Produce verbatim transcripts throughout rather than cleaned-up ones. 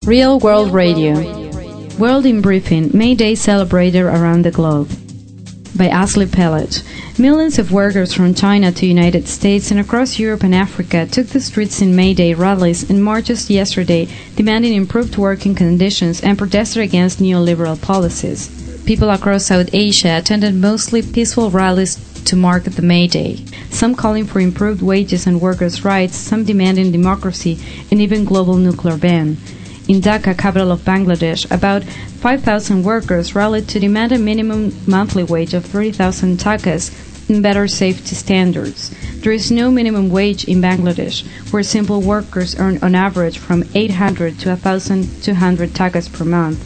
Real World Radio. World in Briefing, May Day celebrated around the globe. By Ashley Pellet. Millions of workers from China to the United States and across Europe and Africa took the streets in May Day rallies and marches yesterday, demanding improved working conditions and protested against neoliberal policies. People across South Asia attended mostly peaceful rallies to mark the May Day, some calling for improved wages and workers' rights, some demanding democracy and even global nuclear ban. In Dhaka, capital of Bangladesh, about five thousand workers rallied to demand a minimum monthly wage of thirty thousand takas and better safety standards. There is no minimum wage in Bangladesh, where simple workers earn on average from eight hundred to one thousand two hundred takas per month.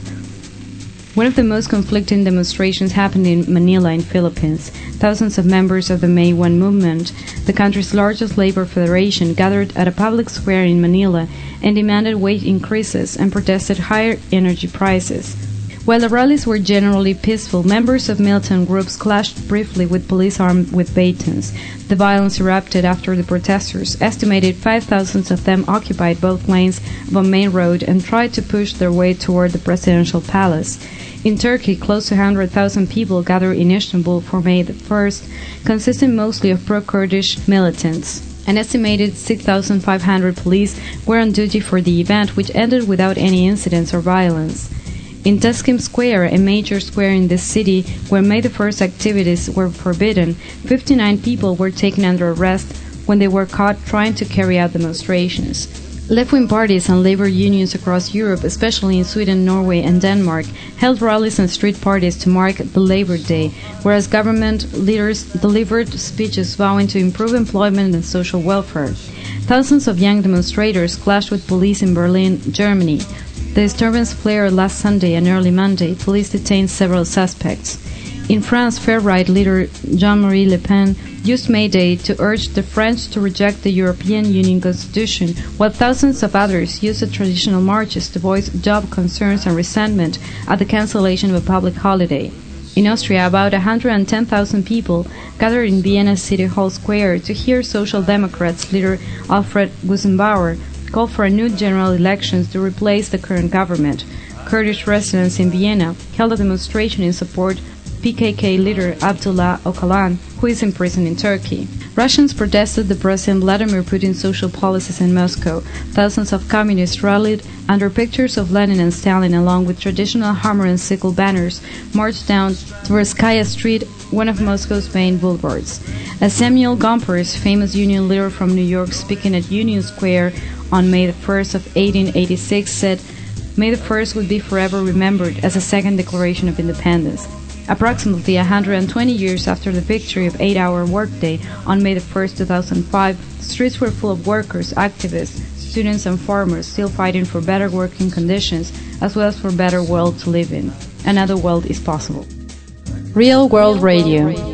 One of the most conflicting demonstrations happened in Manila in Philippines. Thousands of members of the May one movement, the country's largest labor federation, gathered at a public square in Manila and demanded wage increases and protested higher energy prices. While the rallies were generally peaceful, members of militant groups clashed briefly with police armed with batons. The violence erupted after the protesters, estimated five thousand of them, occupied both lanes of a main road and tried to push their way toward the presidential palace. In Turkey, close to one hundred thousand people gathered in Istanbul for May the first, consisting mostly of pro-Kurdish militants. An estimated six thousand five hundred police were on duty for the event, which ended without any incidents or violence. In Taksim Square, a major square in this city where May the first activities were forbidden, fifty-nine people were taken under arrest when they were caught trying to carry out demonstrations. Left-wing parties and labor unions across Europe, especially in Sweden, Norway, and Denmark, held rallies and street parties to mark the Labor Day, whereas government leaders delivered speeches vowing to improve employment and social welfare. Thousands of young demonstrators clashed with police in Berlin, Germany. The disturbance flared last Sunday and early Monday. Police detained several suspects. In France, far-right leader Jean-Marie Le Pen used May Day to urge the French to reject the European Union Constitution, while thousands of others used the traditional marches to voice job concerns and resentment at the cancellation of a public holiday. In Austria, about one hundred ten thousand people gathered in Vienna City Hall Square to hear Social Democrats leader Alfred Gusenbauer call for a new general elections to replace the current government. Kurdish residents in Vienna held a demonstration in support of P K K leader Abdullah Öcalan, who is in prison in Turkey. Russians protested the President Vladimir Putin's social policies in Moscow. Thousands of communists rallied under pictures of Lenin and Stalin, along with traditional hammer and sickle banners, marched down Tverskaya Street, one of Moscow's main boulevards. As Samuel Gompers, famous union leader from New York, speaking at Union Square on May the first of eighteen eighty-six, said, "May the first would be forever remembered as a second Declaration of Independence." Approximately one hundred twenty years after the victory of eight-hour workday on May the first, two thousand five, the streets were full of workers, activists, students and farmers still fighting for better working conditions as well as for a better world to live in. Another world is possible. Real World Radio.